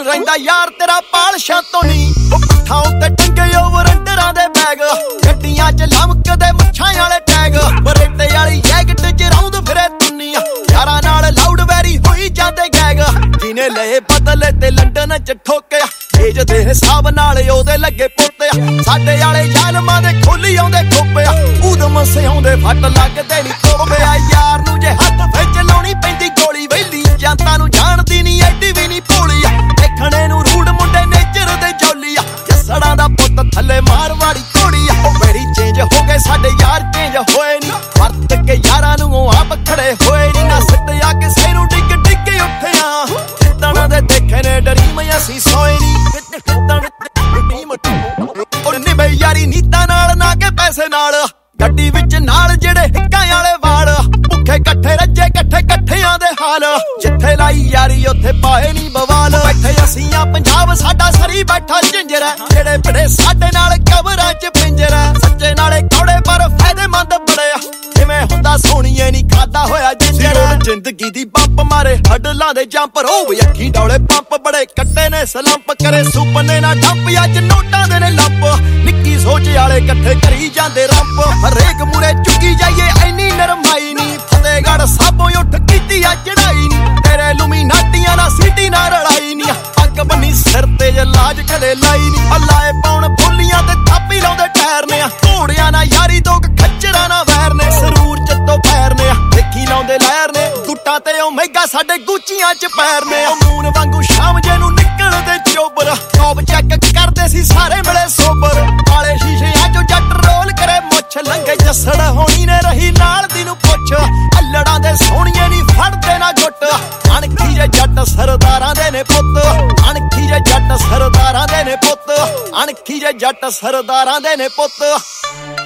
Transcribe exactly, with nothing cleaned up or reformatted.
ਰਹਿੰਦਾ ਯਾਰ ਤੇਰਾ ਪਾਲਸ਼ਾਂ ਤੋਂ ਨੀ। ਪੁੱਠਾਂ ਉੱਤੇ ਟੰਗੇ ਓਵਰ ਅੰਡਰਾਂ ਦੇ ਬੈਗ, ਗੱਡੀਆਂ ਚ ਲਮਕਦੇ ਮੁੱਛਾਂ ਵਾਲੇ ਟੈਗ, ਬਰੇਟੇ ਵਾਲੀ ਜੈਕਟ ਚ ਰੌਂਦ ਫਿਰੇ ਦੁਨੀਆ, ਯਾਰਾਂ ਨਾਲ ਲਾਊਡ ਵੈਰੀ ਹੋਈ ਜਾਂਦੇ ਗੈਗ। ਜਿਹਨੇ ਲਏ ਬਦਲੇ ਤੇ ਲੰਡਨ ਚ ਠੋਕਿਆ, ਏਜ ਦੇ ਹਿਸਾਬ ਨਾਲ ਉਹਦੇ ਲੱਗੇ ਪੋਤਿਆ। ਸਾਡੇ ਵਾਲੇ ਜ਼ਾਲਮਾਂ ਦੇ ਖੋਲੀ ਆਉਂਦੇ ਖੋਪਿਆ, ਊਦਮ ਸਿਆਉਂਦੇ ਫੱਟ ਲੱਗਦੇ ਨੀ ਕੋਪਿਆ। ਯਾਰ ਨੂੰ ਜੇ ਹੱਥ ਵਿੱਚ ਲਾਉਣੀ ਪੈਂਦੀ ਗੋਲੀ, ਵੈਲੀ ਜਨਤਾ ਨੂੰ ਜਾਣਦੀ ਨੀ ਐਡੀ ਵੀ ਨੀ ਭੋਲੀ ਆ। ਦੇਖਣੇ ਨੂੰ ਰੂੜ ਮੁੰਡੇ ਨੇਚਰ ਦੇ ਜੌਲੀ ਆ, ਜੱਸੜਾਂ ਦਾ ਪੁੱਤ ਥੱਲੇ ਮਾਰਵਾੜੀ ਘੋੜੀ ਆ। ਉਹ ਵੈਰੀ ਚੇਂਜ ਹੋ ਗਏ ਸਾਡੇ ਯਾਰ ਚੇਂਜ ਹੋਏ ਨੀ, ਵਰਤ ਕੇ ਯਾਰਾਂ ਨੂੰ ਉਹ ਆਪ ਖੜੇ ਹੋਏ ਨੀ। ਨਾ ਸਿੱਟਿਆ ਕਿਸੇ ਨੂੰ ਡਿੱਗ ਡਿੱਗ ਕੇ ਉੱਠਿਆ, ਜਿੱਦਣ ਦੇ ਦੇਖੇ ਨੇ ਡਰੀਮ ਅਸੀਂ ਸੋਏ ਨੀ। ਉਹ ਨਿਭੇ ਯਾਰੀ ਨੀਤਾਂ ਨਾਲ ਨਾ ਕਿ ਪੈਸੇ ਨਾਲ, ਗੱਡੀ ਵਿੱਚ ਨਾਲ ਜਿਹੜੇ ਹਿੱਕਾਂ ਵਾਲੇ ਵਾਲ, ਭੁੱਖੇ ਇਕੱਠੇ ਰੱਜੇ ਇਕੱਠੇ ਇਕੱਠਿਆਂ ਦੇ ਹਾਲ। ਜਿੱਥੇ ਲਾਈ ਯਾਰੀ ਉੱਥੇ ਪਾਏ ਨੀ ਬਵਾਲ, ਬੈਠੇ ਅਸੀਂ ਆ ਪੰਜਾਬ ਸਾਡਾ ਸਰੀ ਬੈਠਾ ਝਿੰਜਰਾ, ਜਿਹੜੇ ਬੜੇ ਸਾਡੇ ਨਾਲ ਕਬਰਾਂ ਚ ਪਿੰਜਰਾ। ਸੱਚੇ ਨਾਲੇ ਕੌੜੇ ਪਰ ਫਾਇਦੇਮੰਦ ਬੜੇ ਆ, ਜਿਵੇਂ ਹੁੰਦਾ ਸੋਣੀਏ ਨੀ ਖਾਦਾ ਹੋਇਆ ਜਿੰਜਰਾ। ਜ਼ਿੰਦਗੀ ਦੀ ਬੰਪ ਮਾਰੇ ਹੱਡਲਾਂ ਦੇ ਜੰਪ, ਰੋਬ ਅੱਖੀ ਡੌਲੇ ਪੰਪ ਬੜੇ ਕੱਟੇ ਨੇ ਸਲੰਪ, ਕਰੇ ਸੁਪਨੇ ਨਾ ਡੰਪ ਅੱਜ ਨੋਟਾਂ ਦੇ ਨੇ ਲੱਪ। ਨਿੱਕੀ ਸੋਚ ਵਾਲੇ ਇਕੱਠੇ ਕਰੀ ਜਾਂਦੇ ਰੱਬ, ਹਰੇਕ ਮੂਰੇ ਚੁੱਕੀ ਜਾਈਏ ਐਨੀ ਨਰਮਾਈ ਨੀ। ਫਤਿਹਗੜ੍ਹ ਸਾਬੋਂ ਉੱਠ ਕੀਤੀ ਆ ਚੜਾਈ ਨੀ, ਤੇਰੇ ਲੂਮੀ ਨਾਟੀਆਂ ਨਾਲ ਸੀਟੀ ਨਾਲ ਰਲਾਈ ਨੀ। ਪੱਗ ਬੰਨੀ ਸਿਰ ਤੇ ਜੇ ਲਾਜ ਕਦੇ ਲਾਈ ਨੀ, ਅੱਲਾਏ ਪਾਉਣ ਬੋਲੀਆਂ ਤੇ ਥਾਪੀ ਲਾਉਂਦੇ ਟਾਇਰ ਨੇ। ਘੋੜਿਆਂ ਨਾਲ ਯਾਰੀ ਦੋ ਖੱਚਰਾਂ ਨਾਲ ਵੈਰ ਨੇ, ਸਰੂਰ ਚੱਤੋਂ ਪੈਰ ਨੇ ਦੇਖੀ ਲਾਉਂਦੇ ਲਹਿਰ ਨੇ। ਗੁੱਟਾਂ ਤੇ ਉਹ ਮਹਿੰਗਾ ਸਾਡੇ ਗੁੱਚੀਆਂ ਚ ਪੈਰ ਨੇ, ਮੂਨ ਵਾਂਗੂ ਸ਼ਾਮ ਜੇ ਨੂੰ ਨਿਕਲਦੇ ਚੋਬਰ। ਟੌਪ ਚੈੱਕ ਕਰਦੇ ਸੀ ਸਾਰੇ ਮਿਲੇ ਸੋਬਰ, ਕਾਲੇ ਸ਼ੀਸ਼ਿਆਂ ਚੋਂ ਜੱਟ ਰੋਲ ਕਰੇ ਮੁੱਛ। ਲੰਘੇ ਜੱਸੜ ਹੋਣੀ ਨੇ ਰਹੀ ਨਾਲ ਦੀ ਨੂੰ ਪੁੱਛ, ਅੱਲੜਾਂ ਦੇ ਸੋਹਣੀਏ ਨੀ ਫੜਦੇ ਨਾ ਗੁੱਟ। ਅਣਖੀ ਜੇ ਜੱਟ ਸਰਦਾਰਾਂ ਦੇ ਨੇ ਪੁੱਤ, ਅਣਖੀ ਜੇ ਜੱਟ ਸਰਦਾਰਾਂ ਦੇ ਨੇ ਪੁੱਤ, ਅਣਖੀ ਜੇ ਜੱਟ ਸਰਦਾਰਾਂ ਦੇ ਨੇ ਪੁੱਤ।